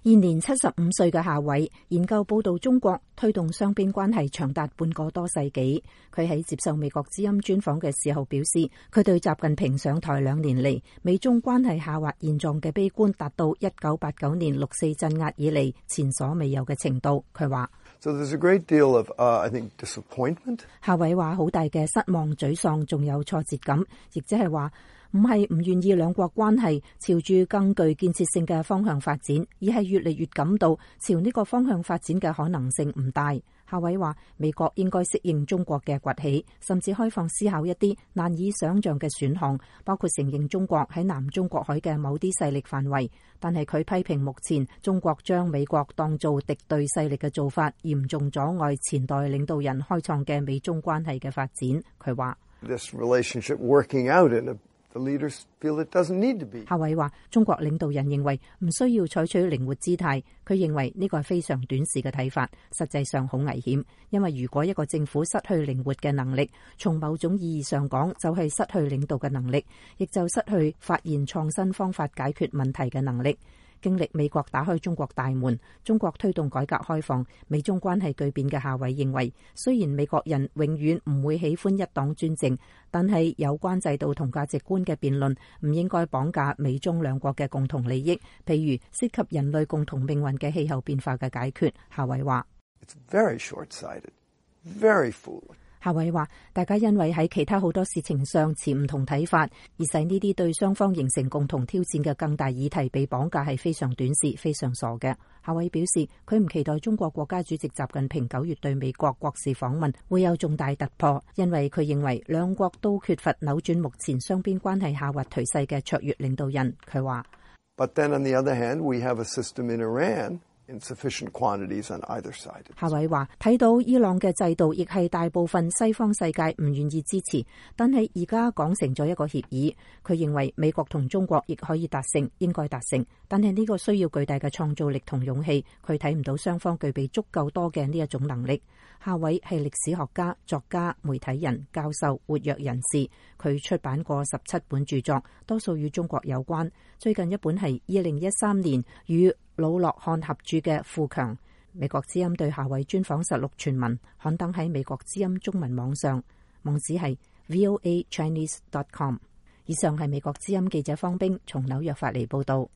現年75歲嘅夏偉研究報道中國推動雙邊關係長達半個多世紀。佢喺接受美國之音專訪嘅時候表示，佢對習近平上台2年嚟美中關係下滑現狀嘅悲觀達到1989年6四鎮壓以嚟前所未有嘅程度。佢話 So there's a great deal of, I think, disappointment. 夏偉話好大嘅失望、沮喪，仲有挫折感，亦即係話唔係唔願意兩國關係朝住更具建設性嘅方向發展，而係越嚟越感到朝呢個方向發展嘅可能性唔大。夏偉話美國應該適應中國嘅崛起，甚至開放思考一啲難以想像嘅選項，包括承認中國喺南中國海嘅某啲勢力範圍。但係佢批評目前中國將美國當做敵對勢力嘅做法，嚴重阻礙前代領導人開創嘅美中關係嘅發展。佢話 This relationship working out in the leaders feel it doesn't need to be. 夏偉話中國領導人認為唔需要採取靈活姿態，佢認為呢個係非常短視嘅睇法，實際上好危險，因為如果一個政府失去靈活嘅能力，從某種意義上講就係失去領導嘅能力，亦就失去發現創新方法解決問題嘅能力。經歷美國打開中國大門，中國推動改革開放，美中關係巨變嘅夏偉認為，雖然美國人永遠唔會喜歡一黨專政，但係有關制度同價值觀嘅辯論唔應該綁架美中兩國嘅共同利益，譬如涉及人類共同命運嘅氣候變化嘅解決。夏偉話 It's very short-sighted, very foolish. 夏偉話大家因為喺其他好多事情上持唔同睇法，而使呢啲對雙方形成共同挑戰嘅更大議題被綁架，係非常短視、非常傻嘅。夏偉表示佢唔期待中國國家主席習近平9月對美國國事訪問會有重大突破，因為佢認為兩國都缺乏扭轉目前雙邊關係下滑頹勢嘅卓越領導人。佢話 But then on the other hand, we have a system in Iran.In sufficient quantities on either side. 夏偉話睇到伊朗嘅制度亦係大部分西方世界唔願意支持，但係而家講成咗一個協議，佢認為美國同中國亦可以達成，應該達成，但係呢個需要巨大嘅創造力同勇氣，佢睇唔到雙方具備足夠多嘅呢一種能力。夏偉係歷史學家、作家、媒體人、教授、活躍人士，佢出版過17本著作，多數與中國有關。最近一本係2013年與魯諾漢合著嘅《富強》。美國之音對夏偉專訪實錄全文刊登喺美國之音中文網上，網址係 voachinese.com。以上係美國之音記者方冰從紐約發嚟報道。